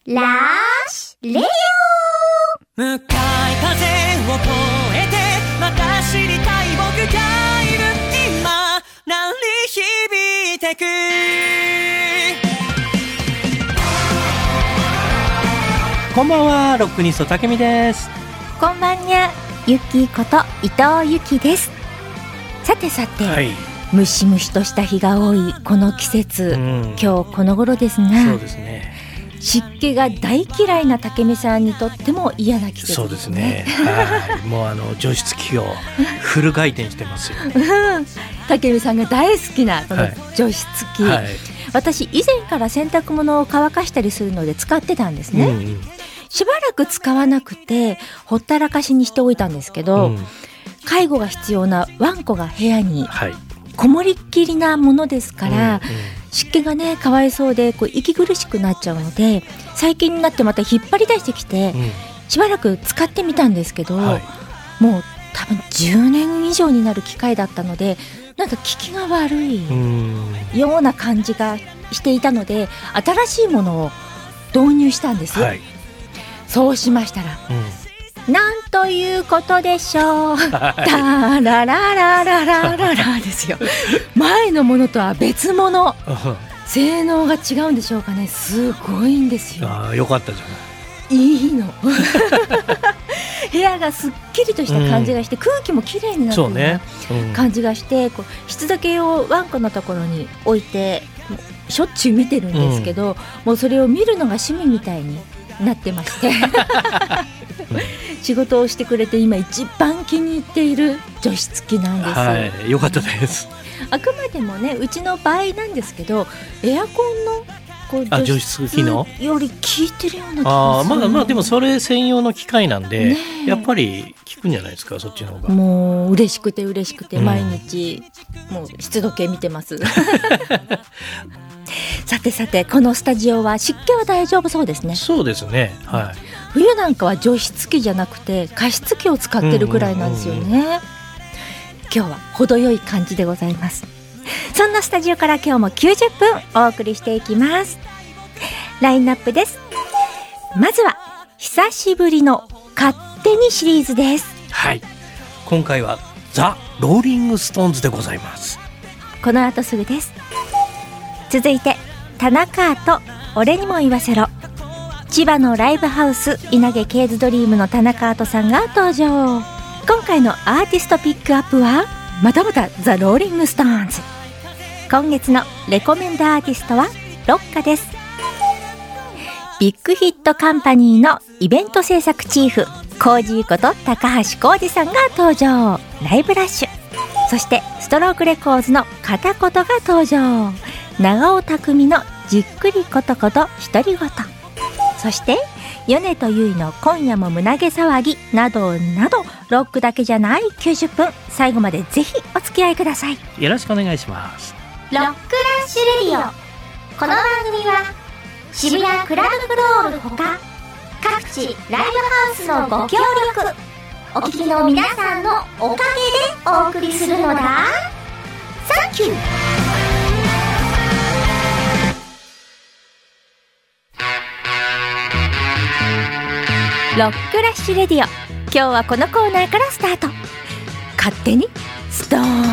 ラッシュレディオ。 向かい風を越えてまた知りたい僕がいる。今鳴り響いてく。 こんばんは、ロックニストたけみです。 こんばんにゃ、ゆきこと伊藤ゆきです。さてさて、はい、ムシムシとした日が多いこの季節、今日この頃ですが、 そうですね、 湿気が大嫌いなたけみさんにとっても嫌な季節ですね。 そうですね、はい、もう除湿機をフル回転してますよね。 たけみさんが大好きなこの除湿機、はいはい、私以前から洗濯物を乾かしたりするので使ってたんですね、しばらく使わなくてほったらかしにしておいたんですけど、介護が必要なワンコが部屋にこもりっきりなものですから、湿気がねかわいそうで息苦しくなっちゃうので、最近になってまた引っ張り出してきて、しばらく使ってみたんですけど、もう多分10年以上になる機械だったので、なんか効きが悪いような感じがしていたので、新しいものを導入したんです、そうしましたら、なんということでしょう、タラララララララですよ。前のものとは別物、性能が違うんでしょうかね。すごいんですよ。 よかったじゃない。いいの。部屋がすっきりとした感じがして、空気もきれいになってるような感じがして、湿度計をワンコのところに置いてしょっちゅう見てるんですけど、もうそれを見るのが趣味みたいになってまして仕事をしてくれて今一番気に入っている除湿機なんです。 はい、よかったです。 あくまでもね、うちの場合なんですけど、エアコンの除湿機能より効いてるような気がする。 まあでもそれ専用の機械なんで、やっぱり効くんじゃないですか、そっちの方が。 もう嬉しくて毎日、もう湿度計見てますさてさて、このスタジオは湿気は大丈夫そうですね。 そうですね、はい、 冬なんかは除湿機じゃなくて加湿器を使ってるくらいなんですよね。今日は程よい感じでございます。そんなスタジオから今日も90分お送りしていきます。ラインナップです。まずは久しぶりの勝手にシリーズです。 はい、今回はザ・ローリングストーンズでございます。 この後すぐです。続いて田中と俺にも言わせろ。千葉のライブハウス稲毛ケーズドリームの田中アートさんが登場。今回のアーティストピックアップはまたまたザ・ローリングストーンズ。今月のレコメンドアーティストはロッカです。ビッグヒットカンパニーのイベント制作チーフコージーこと高橋浩二さんが登場。ライブラッシュ。そしてストロークレコーズの片言が登場。長尾匠のじっくりことこと独り言。そして米とゆいの今夜も胸毛騒ぎなどなど、ロックだけじゃない90分、最後までぜひお付き合いください。 よろしくお願いします。 ロックラッシュレディオ。この番組は渋谷クラブクロールほか各地ライブハウスのご協力、お聞きの皆さんのおかげでお送りするのだ。サンキュー。ロックラッシュレディオ。今日はこのコーナーからスタート。勝手にストーンズ。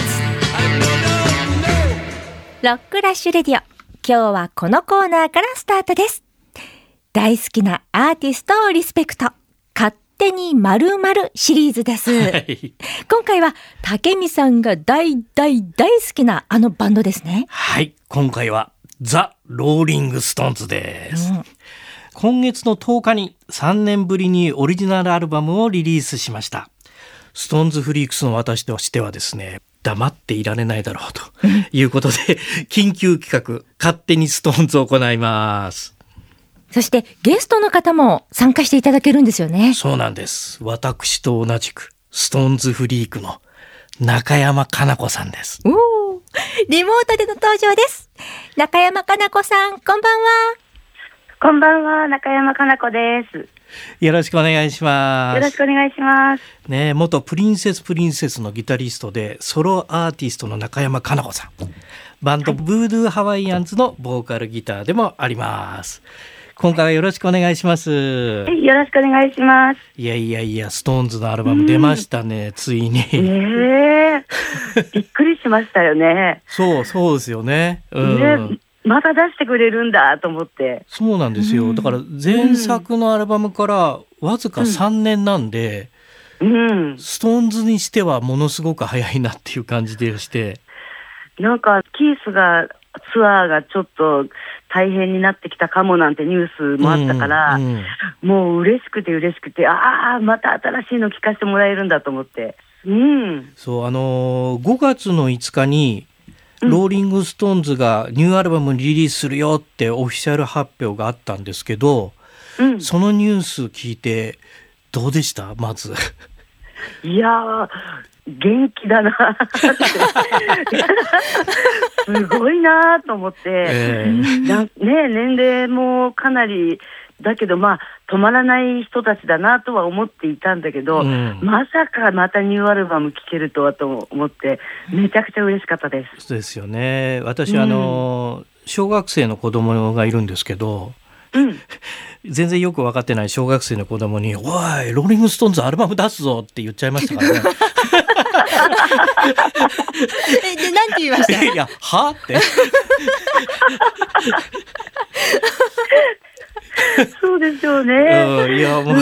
ロックラッシュレディオ。今日はこのコーナーからスタートです。大好きなアーティストをリスペクト、勝手に〇〇シリーズです、今回は武美さんが大好きなあのバンドですね。 はい、今回はザ・ローリングストーンズです、今月の10日に3年ぶりにオリジナルアルバムをリリースしました。ストーンズフリークスの私としてはですね、黙っていられないだろうということで緊急企画、勝手にストーンズを行います。 そしてゲストの方も参加していただけるんですよね。 そうなんです。私と同じくストーンズフリークの中山かな子さんです。 リモートでの登場です。中山かな子さん、こんばんは。 こんばんは、中山かな子です。 よろしくお願いします。 よろしくお願いします。 ね、元プリンセスのギタリストでソロアーティストの中山かな子さん。バンドブードゥーハワイアンズのボーカルギターでもあります。 今回はよろしくお願いします。 よろしくお願いします。 いや、ストーンズのアルバム出ましたね、ついに。 びっくりしましたよね。 そうですよね。 また出してくれるんだと思って。 そうなんですよ。だから前作のアルバムからわずか3年なんで、ストーンズにしてはものすごく早いなっていう感じでして。 なんかキースがツアーがちょっと大変になってきたかもなんてニュースもあったから、もう嬉しくてまた新しいの聞かせてもらえるんだと思って。 そう5月の5日にローリングストーンズがニューアルバムリリースするよってオフィシャル発表があったんですけど、そのニュース聞いてどうでした？まず。 いやー、元気だなすごいなと思って、年齢もかなりだけど、止まらない人たちだなとは思っていたんだけど、まさかまたニューアルバム聴けるとはと思ってめちゃくちゃ嬉しかったです。 そうですよね。私小学生の子供がいるんですけど、全然よく分かってない小学生の子供に「おい、ローリングストーンズアルバム出すぞ」って言っちゃいましたからね。 で、なんて言いました？ いや、はってそうですよね。 いや、もう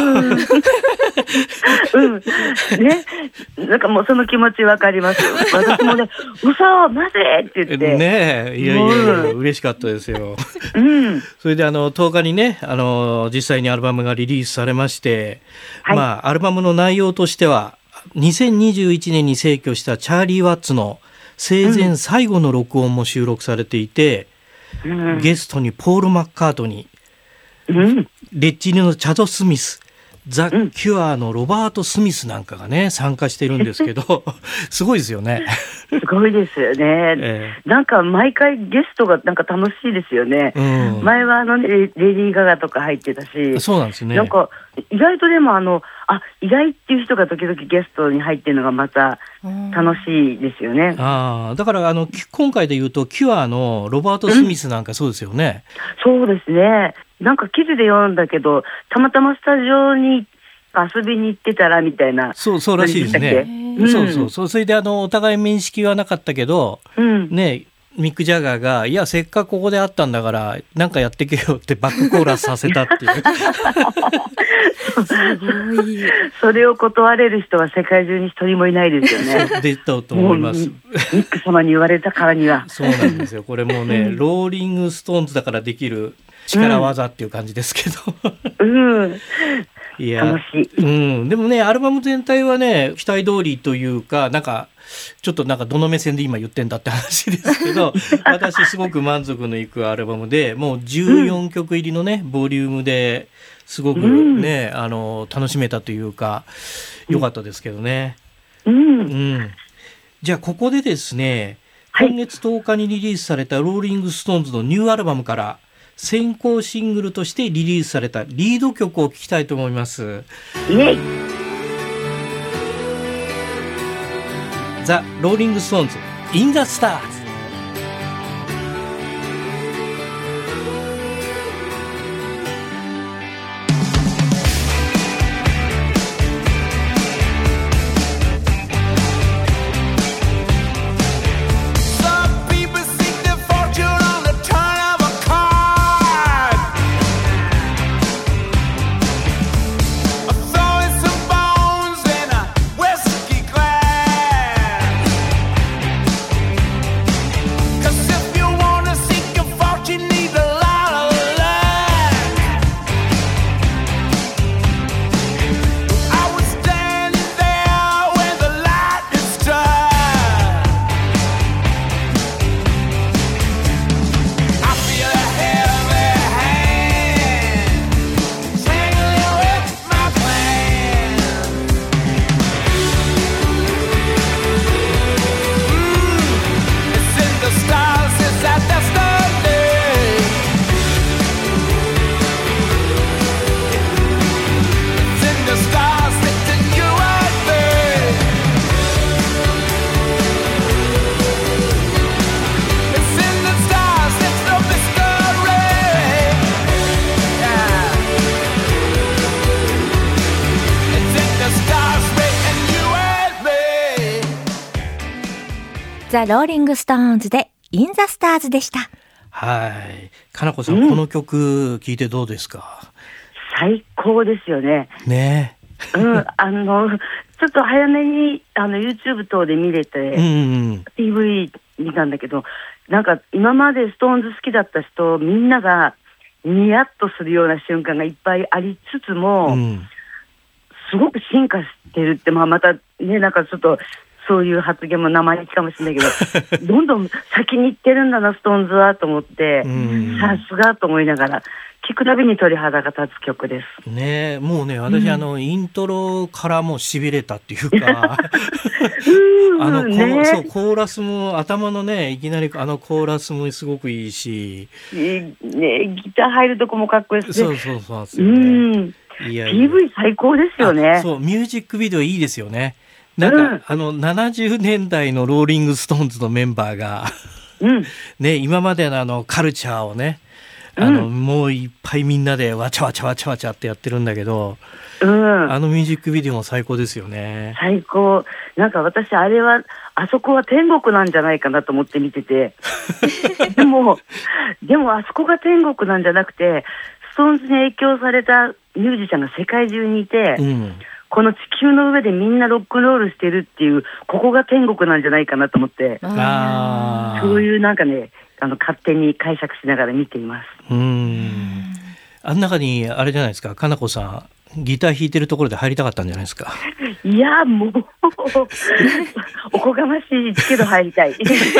ね、なんかもうその気持ちわかります。私もね、嘘、なぜって言ってね。いや嬉しかったですよ。それで10日にね、実際にアルバムがリリースされまして、アルバムの内容としては2021年に逝去したチャーリー・ワッツの生前最後の録音も収録されていて、ゲストにポール・マッカートニー、レッチリのチャド・スミス、ザ・キュアのロバート・スミスなんかがね参加してるんですけどすごいですよね。 すごいですよね。なんか毎回ゲストがなんか楽しいですよね。前はレディー・ガガとか入ってたし。 そうなんですね。 なんか意外とでも意外っていう人が時々ゲストに入ってるのがまた楽しいですよね。 だから今回で言うとキュアのロバート・スミスなんかそうですよね。 そうですね。なんか記事で読んだけど、たまたまスタジオに遊びに行ってたらみたいな。 そうらしいですね。それでお互い面識はなかったけど、ね、ミック・ジャガーがいやせっかくここで会ったんだからなんかやってけよってバックコーラスさせたっていうすごい。 それを断れる人は世界中に一人もいないですよね。 でと思います。 ミック様に言われたからには。 そうなんですよ。これもね、ローリングストーンズだからできる力技っていう感じですけど、いや楽しい。 でもねアルバム全体はね期待通りというか、なんかちょっとなんかどの目線で今言ってんだって話ですけど私すごく満足のいくアルバムで、もう14曲入りのねボリュームですごくね、楽しめたというか良かったですけどね。じゃあここでですね、今月10日にリリースされたローリングストーンズのニューアルバムから先行シングルとしてリリースされたリード曲を聴きたいと思います。 イエイ。 ザ・ローリングストーンズ In the Stars。 「 ザ・ローリング・ストーンズでイン・ザ・スターズでした。 はい。かなこさん、この曲聞いてどうですか？ 最高ですよね。 ね。 ちょっと早めにYouTube 等で見れて、PV 見たんだけど、なんか今までストーンズ好きだった人みんながニヤッとするような瞬間がいっぱいありつつも、すごく進化してるって、またね、なんかちょっとそういう発言も生意気かもしれないけどどんどん先に行ってるんだなストーンズはと思って、さすがと思いながら聞くたびに鳥肌が立つ曲ですね。もうね、私、イントロからも痺れたっていうかそうコーラスも頭のね、いきなりコーラスもすごくいいし、 ギター入るとこもかっこいいですね。 そうですよね。 PV 最高ですよね。 そう、ミュージックビデオいいですよね。なんか、70年代のローリングストーンズのメンバーがね、今までのカルチャーをね、もういっぱいみんなでわちゃわちゃわちゃわちゃってやってるんだけど、ミュージックビデオも最高ですよね。 最高。なんか私あそこは天国なんじゃないかなと思って見ててでもあそこが天国なんじゃなくて、ストーンズに影響されたミュージシャンが世界中にいて、この地球の上でみんなロックンロールしてるっていう、ここが天国なんじゃないかなと思って、そういうなんかね、勝手に解釈しながら見ています。 あん中にあれじゃないですか、かなこさんギター弾いてるところで入りたかったんじゃないですか？ いや、もうおこがましいけど入りたい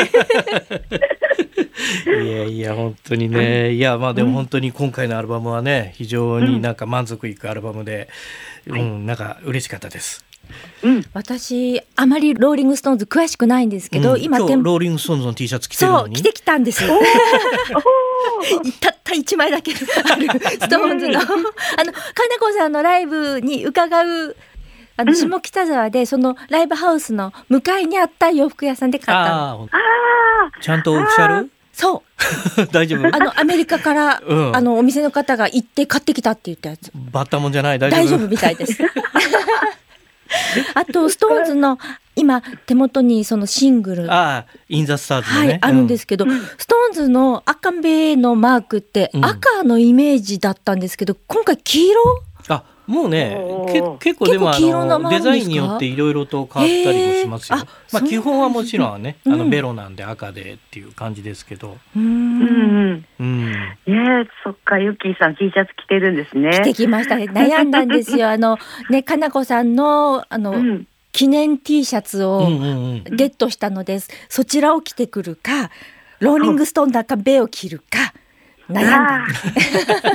いや本当にね。いや、でも本当に今回のアルバムはね、非常になんか満足いくアルバムで、なんか嬉しかったです。 私あまりローリングストーンズ詳しくないんですけど、 今日ローリングストーンズの T シャツ着てるのに、 着てきたんですたった1枚だけあるストーンズのかなこさんのライブに伺う下北沢で、そのライブハウスの向かいにあった洋服屋さんで買ったの。 ちゃんとオフィシャル？ そう大丈夫？ アメリカから、お店の方が行って買ってきたって言ったやつ。 バッタもんじゃない？大丈夫みたいですあとストーンズの今手元にそのシングルインザスターズのね、 あるんですけど、ストーンズの赤べのマークって赤のイメージだったんですけど、今回黄色？ もうね、結構でもデザインによっていろいろと変わったりもしますよ。基本はもちろんね、ベロなんで赤でっていう感じですけど。 そっか、ユッキーさん T シャツ着てるんですね。 着てきましたね。悩んだんですよ。かなこさんの記念 T シャツをゲットしたのです。そちらを着てくるか、ローリングストーンの赤べを着るか悩んだんです。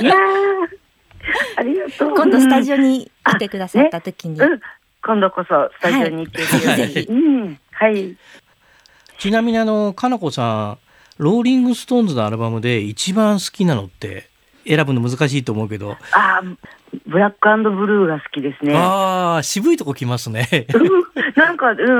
いやありがとう。 今度スタジオに来てくださった時に、 今度こそスタジオに行ってください。 ちなみにかなこさん、ローリングストーンズのアルバムで一番好きなのって選ぶの難しいと思うけど、 ブラック&ブルーが好きですね。 渋いとこ来ますねなんかね、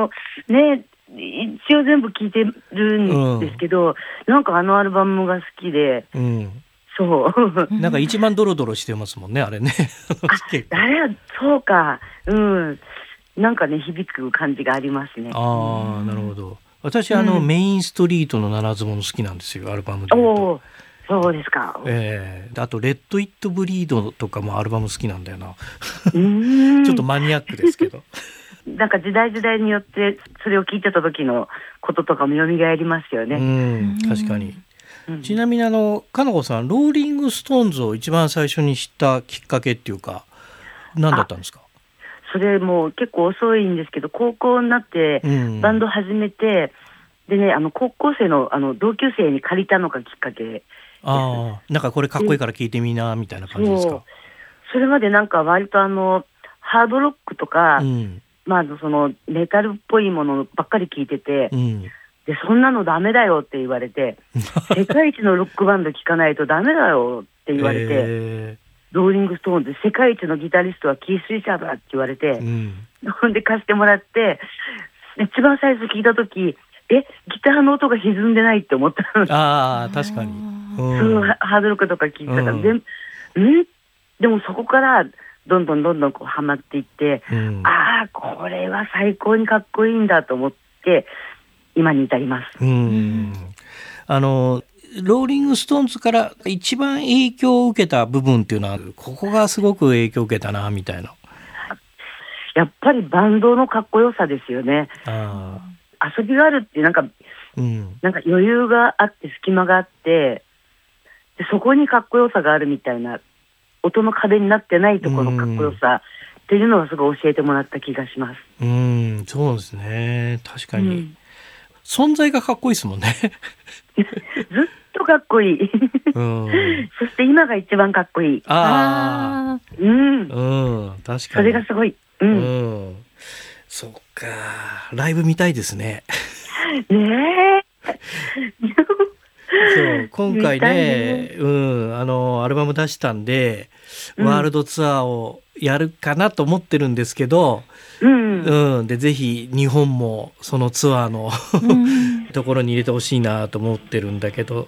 一応全部聞いてるんですけど、なんかアルバムが好きで、そうなんか一番ドロドロしてますもんね、あれねそうか、なんかね、響く感じがありますね。 なるほど。私メインストリートのならず者好きなんですよ、アルバムで言うと。 そうですか。 あとレッド・イット・ブリードとかもアルバム好きなんだよなちょっとマニアックですけどなんか時代によってそれを聞いてた時のこととかも蘇りますよね。 確かに。ちなみにかなこさん、ローリングストーンズを一番最初に知ったきっかけっていうか何だったんですか？ それも結構遅いんですけど、高校になってバンド始めて、でね、高校生の同級生に借りたのがきっかけです。 なんかこれかっこいいから聞いてみなみたいな感じですか？ それまでなんか割とハードロックとか、そのメタルっぽいものばっかり聞いてて、でそんなのダメだよって言われて世界一のロックバンド聴かないとダメだよって言われて、ローリングストーンズ世界一のギタリストはキース・リチャードだって言われて、ほんで貸してもらって、一番最初聞いた時、ギターの音が歪んでないって思ったの。 確かに。 ハードロックとか聞いてたから、でもそこからどんどんこうハマっていって、これは最高にかっこいいんだと思って、 今に至ります。 ローリングストーンズから一番影響を受けた部分っていうのは、ここがすごく影響を受けたなみたいな。 やっぱりバンドのかっこよさですよね。遊びがあるってなんか余裕があって隙間があって、でそこにかっこよさがあるみたいな、音の壁になってないところのかっこよさっていうのがすごい教えてもらった気がします。 そうですね。確かに、存在がかっこいいですもんね。 ずっとかっこいい。そして今が一番かっこいい。確かに。それがすごい。 そっか、ライブ見たいですね。 ねえ。 そう今回ね、アルバム出したんで、ワールドツアーをやるかなと思ってるんですけど、でぜひ日本もそのツアーのところに入れてほしいなと思ってるんだけど、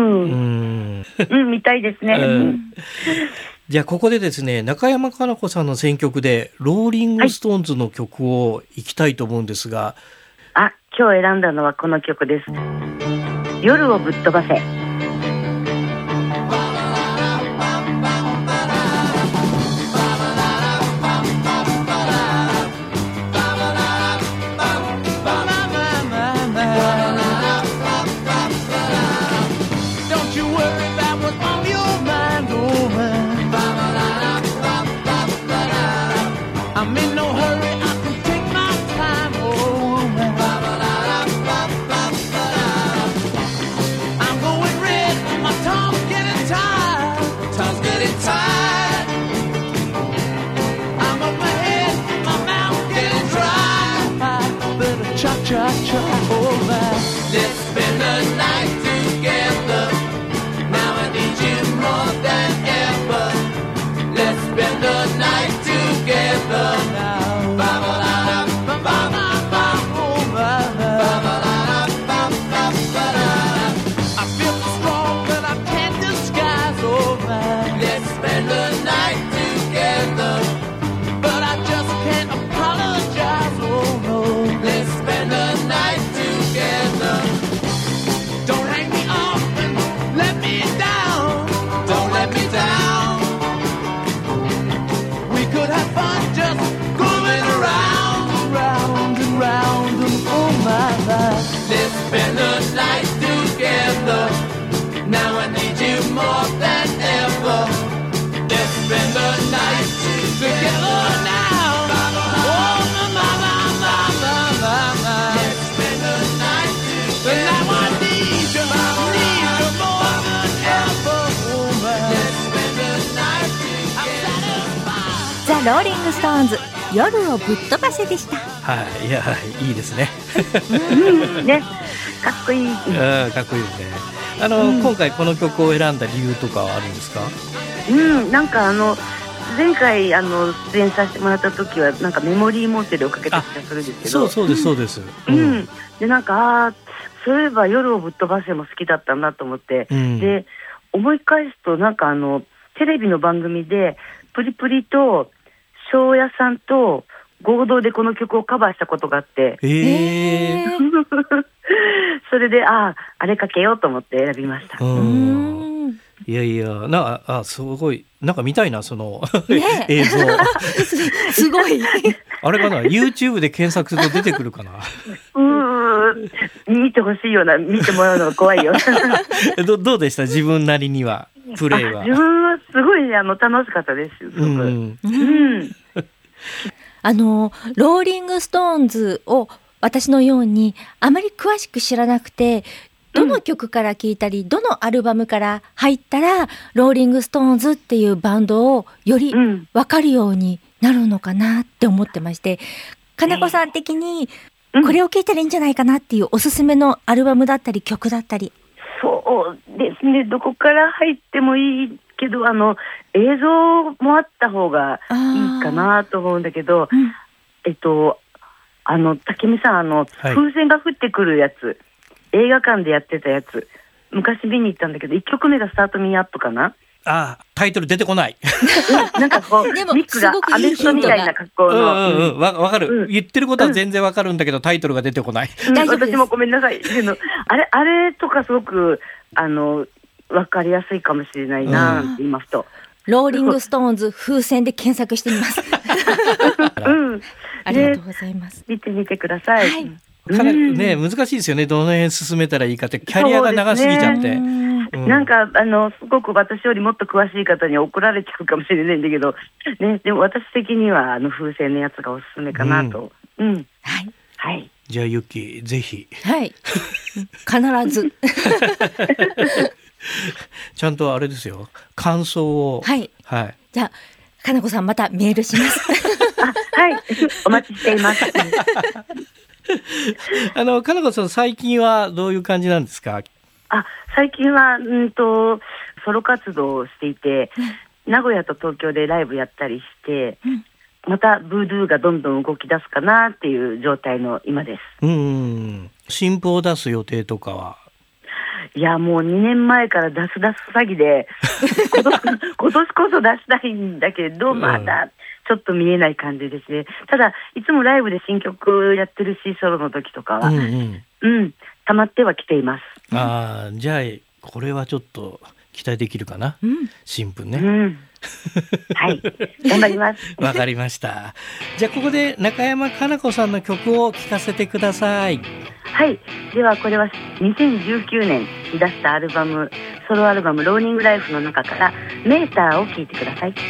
見たいですね。 じゃあここでですね、中山加奈子さんの選曲でローリングストーンズの曲をいきたいと思うんですが、 今日選んだのはこの曲です。夜をぶっ飛ばせ。ローリングストーンズ、夜をぶっ飛ばせでした。 いや、いいですね。 ね、かっこいい。 かっこいいですね。今回この曲を選んだ理由とかはあるんですか？ なんか前回出演させてもらった時はなんかメモリーモーテルをかけた気がするんですけど、 そうです。 でなんかそういえば夜をぶっ飛ばせも好きだったなと思って、で思い返すとなんかテレビの番組でプリプリと庄屋さんと合同でこの曲をカバーしたことがあって、それであれかけようと思って選びました。 いやすごいなんか見たいな、その映像。 すごい。 あれかな、 YouTube で検索すると出てくるかな。 見てほしいような、見てもらうのが怖いよ。 どうでした、自分なりにはプレイは？ 自分はすごい楽しかったです。 ローリングストーンズを私のようにあまり詳しく知らなくて、どの曲から聴いたり、どのアルバムから入ったらローリングストーンズっていうバンドをより分かるようになるのかなって思ってまして、かなこさん的にこれを聴いたらいいんじゃないかなっていうおすすめのアルバムだったり曲だったり。 そうですね、どこから入ってもいいけど映像もあった方がいいかなと思うんだけど、竹見さん風船が降ってくるやつ、映画館でやってたやつ、昔見に行ったんだけど、1曲目がスタートミーアップかな。 タイトル出てこない。 なんかこうでもミックがアメフトみたいな格好の。 わかる、言ってることは全然わかるんだけど、タイトルが出てこない。 私もごめんなさい。あれとかすごくわかりやすいかもしれないなって言いますと。 ローリングストーンズ風船で検索してみます。ありがとうございます。 見てみてください。 ね、難しいですよね。どの辺進めたらいいかって、キャリアが長すぎちゃって。 なんかすごく私よりもっと詳しい方に怒られちゃうかもしれないんだけど、ね、でも私的には風船のやつがおすすめかなと。はい。 じゃあユッキーぜひ。 はい。必ず。 ちゃんとあれですよ。感想を。 はい。じゃあかなこさんまたメールします。 はい。お待ちしています。 かなこさん最近はどういう感じなんですか？ 最近はソロ活動をしていて、名古屋と東京でライブやったりして、またブードゥーがどんどん動き出すかなっていう状態の今です。 新譜を出す予定とかは？ いやもう2年前から出す詐欺で今年こそ出したいんだけど、まだちょっと見えない感じですね。ただいつもライブで新曲やってるし、ソロの時とかは溜まってはきています。 じゃあこれはちょっと期待できるかな、新譜ね。 はい、頑張ります。 わかりました。じゃあここで中山かな子さんの曲を聴かせてください。 はい、ではこれは2019年に出したソロアルバムローニングライフの中からメーターを聴いてください。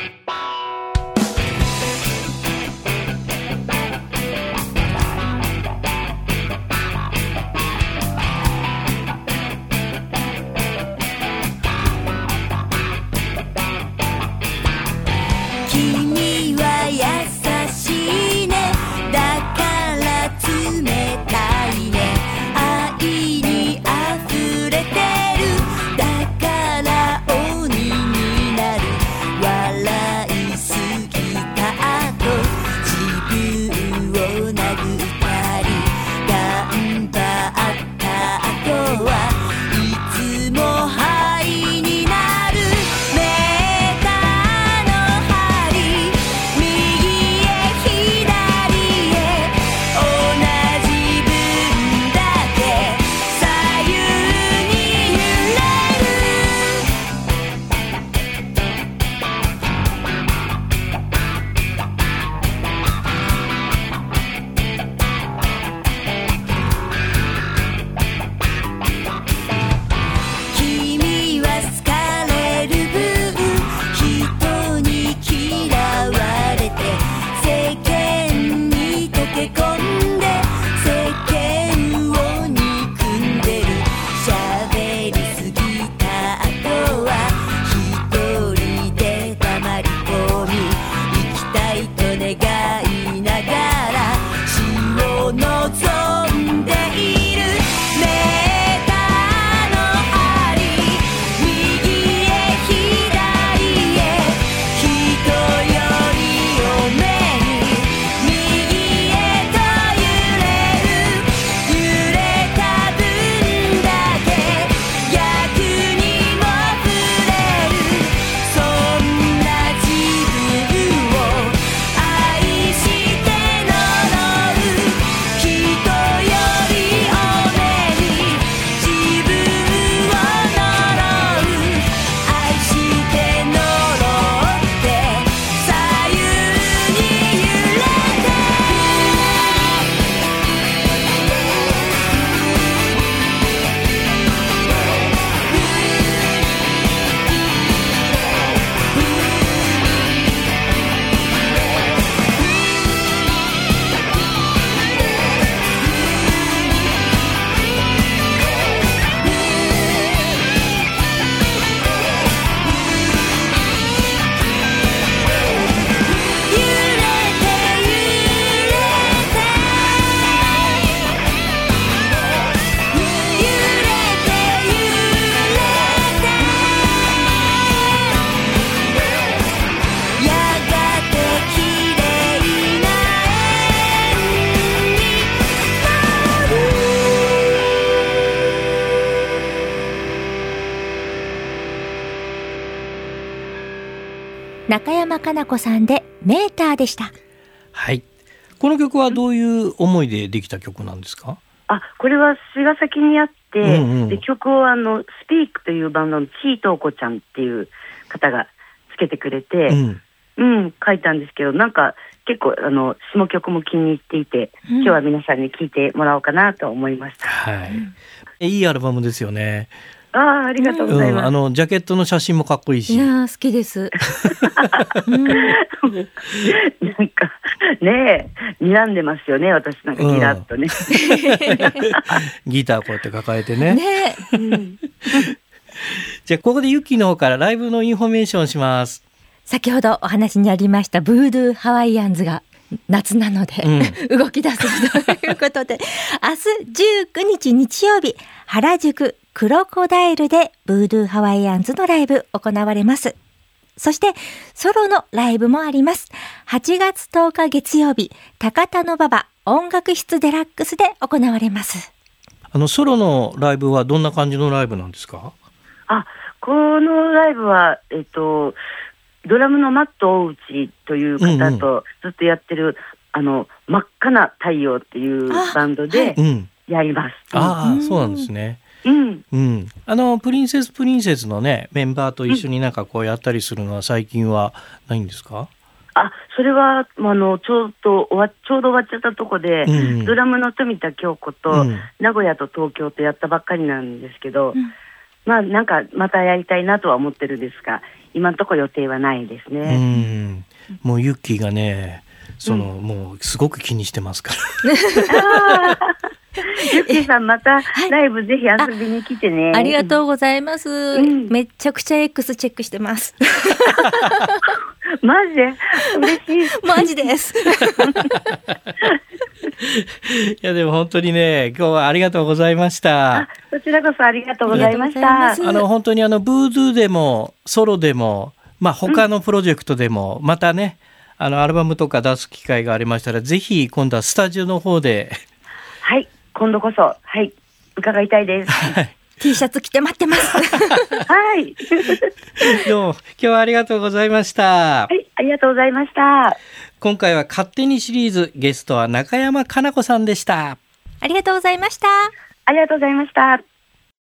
君は優しいね、だから冷たいね、愛に溢れてる、だから鬼になる、笑中山かな子さんでメーターでした。 はい。この曲はどういう思いでできた曲なんですか？ これは茅ヶ崎にあって、で曲をスピークというバンドのちーとうこちゃんっていう方がつけてくれて、書いたんですけど、なんか結構下曲も気に入っていて、今日は皆さんに聴いてもらおうかなと思いました。 はい。いいアルバムですよね。 ありがとうございます。 ジャケットの写真もかっこいいし。 いや好きです。 なんかね睨んでますよね、私なんかギラッとね。 ギターこうやって抱えてね。じゃあここでユッキーの方からライブのインフォメーションします。 先ほどお話にありましたブードゥーハワイアンズが夏なので、動き出すということで、明日19日日曜日、原宿クロコダイルでブードゥーハワイアンズのライブ行われます。そしてソロのライブもあります。8月10日月曜日、高田馬場音楽室デラックスで行われます。 ソロのライブはどんな感じのライブなんですか？ このライブはドラムのマット大内という方とずっとやってる、真っ赤な太陽っていうバンドでやります。 そうなんですね。プリンセスのねメンバーと一緒になんかこうやったりするのは最近はないんですか？ それはちょうど終わっちゃったとこで、ドラムの富田京子と、名古屋と東京とやったばっかりなんですけど、なんかまたやりたいなとは思ってるんですが、今のところ予定はないですね。 もうユッキーがねもうすごく気にしてますから。 ユッキーさんまたライブぜひ遊びに来てね。 ありがとうございます。めちゃくちゃ X チェックしてます。 マジで嬉しい。 マジです。 いやでも本当にね今日はありがとうございました。 こちらこそありがとうございました。 本当にブードゥーでもソロでも他のプロジェクトでもまたねアルバムとか出す機会がありましたら、ぜひ今度はスタジオの方で今度こそ伺いたいです。 T シャツ着て待ってます。 どうも今日はありがとうございました。 ありがとうございました。 今回は勝手にシリーズ、ゲストは中山かな子さんでした。 ありがとうございました。 ありがとうございました。